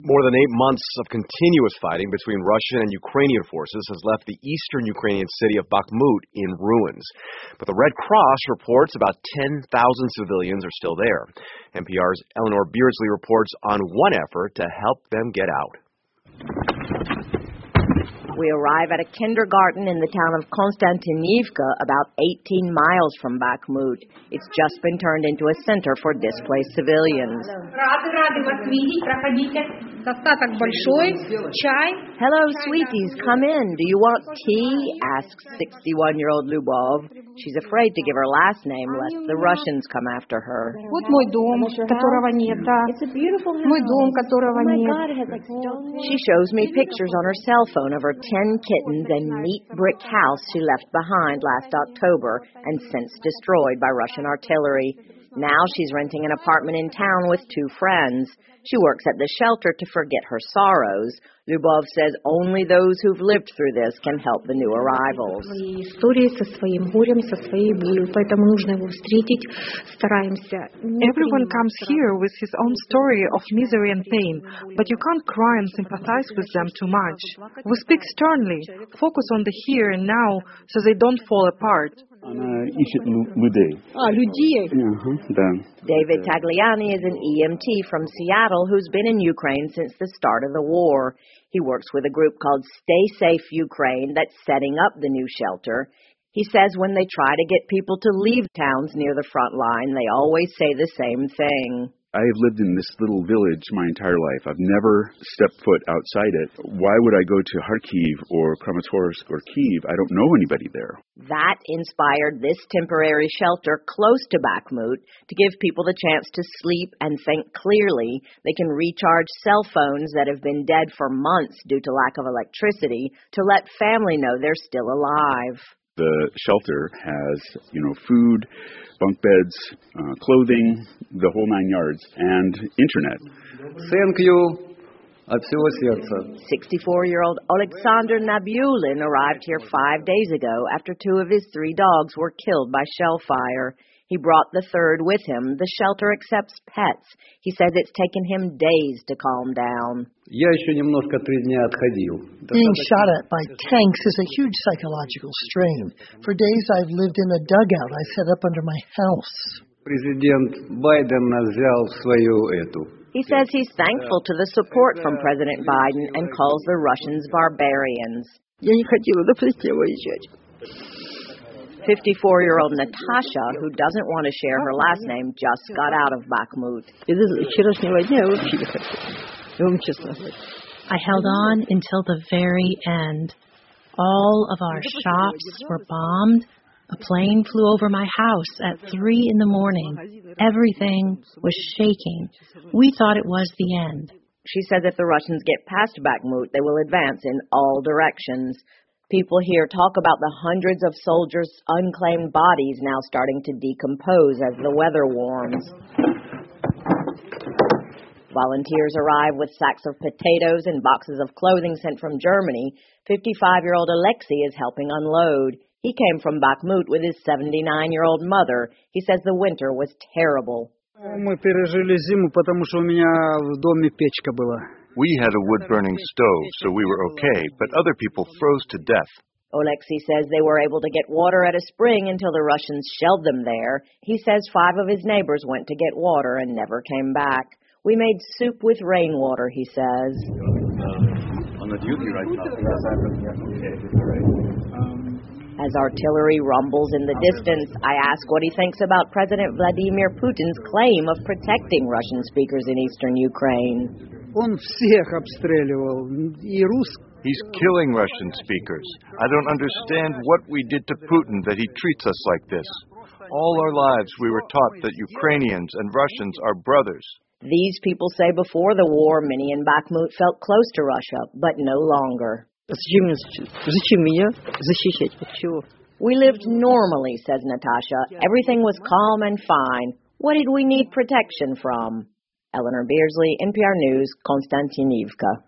More than 8 months of continuous fighting between Russian and Ukrainian forces has left the eastern Ukrainian city of Bakhmut in ruins. But the Red Cross reports about 10,000 civilians are still there. NPR's Eleanor Beardsley reports on one effort to help them get out. We arrive at a kindergarten in the town of Konstantinivka, about 18 miles from Bakhmut. It's just been turned into a center for displaced civilians. Hello, sweeties, come in. Do you want tea? Asks 61-year-old Lyubov. She's afraid to give her last name lest the Russians come after her. It's a beautiful house. She shows me pictures on her cell phone of her 10 kittens and neat brick house she left behind last October and since destroyed by Russian artillery. Now she's renting an apartment in town with 2 friends. She works at the shelter to forget her sorrows. Lyubov says only those who've lived through this can help the new arrivals. Everyone comes here with his own story of misery and pain, but you can't cry and sympathize with them too much. We speak sternly, focus on the here and now so they don't fall apart. David Tagliani is an EMT from Seattle who's been in Ukraine since the start of the war. He works with a group called Stay Safe Ukraine that's setting up the new shelter. He says when they try to get people to leave towns near the front line, they always say the same thing. I've lived in this little village my entire life. I've never stepped foot outside it. Why would I go to Kharkiv or Kramatorsk or Kyiv? I don't know anybody there. That inspired this temporary shelter close to Bakhmut to give people the chance to sleep and think clearly. They can recharge cell phones that have been dead for months due to lack of electricity to let family know they're still alive. The shelter has, food, bunk beds, clothing, the whole 9 yards, and internet. Thank you. От всего сердца. 64-year-old Alexander Nabiulin arrived here 5 days ago after 2 of his 3 dogs were killed by shell fire. He brought the 3rd with him. The shelter accepts pets. He says it's taken him days to calm down. Я еще немножко 3 дня отходил. Being shot at by tanks is a huge psychological strain. For days I've lived in a dugout I set up under my house. Президент Байден взял свою эту. He says he's thankful to the support from President Biden and calls the Russians barbarians. Я не хотела до Плесне выезжать. 54-year-old Natasha, who doesn't want to share her last name, just got out of Bakhmut. I held on until the very end. All of our shops were bombed. A plane flew over my house at 3 in the morning. Everything was shaking. We thought it was the end. She says if the Russians get past Bakhmut, they will advance in all directions. People here talk about the hundreds of soldiers' unclaimed bodies now starting to decompose as the weather warms. Volunteers arrive with sacks of potatoes and boxes of clothing sent from Germany. 55-year-old Alexei is helping unload. He came from Bakhmut with his 79-year-old mother. He says the winter was terrible. Мы пережили зиму, потому что у меня в доме печка была. We had a wood-burning stove, so we were okay, but other people froze to death. Alexei says they were able to get water at a spring until the Russians shelled them there. He says 5 of his neighbors went to get water and never came back. We made soup with rainwater, he says. On the duty right now. As artillery rumbles in the distance, I ask what he thinks about President Vladimir Putin's claim of protecting Russian speakers in eastern Ukraine. Он всех обстреливал, и русских. He's killing Russian speakers. I don't understand what we did to Putin that he treats us like this. All our lives we were taught that Ukrainians and Russians are brothers. These people say before the war, many in Bakhmut felt close to Russia, but no longer. We lived normally, says Natasha. Everything was calm and fine. What did we need protection from? Eleanor Beardsley, NPR News, Konstantinivka.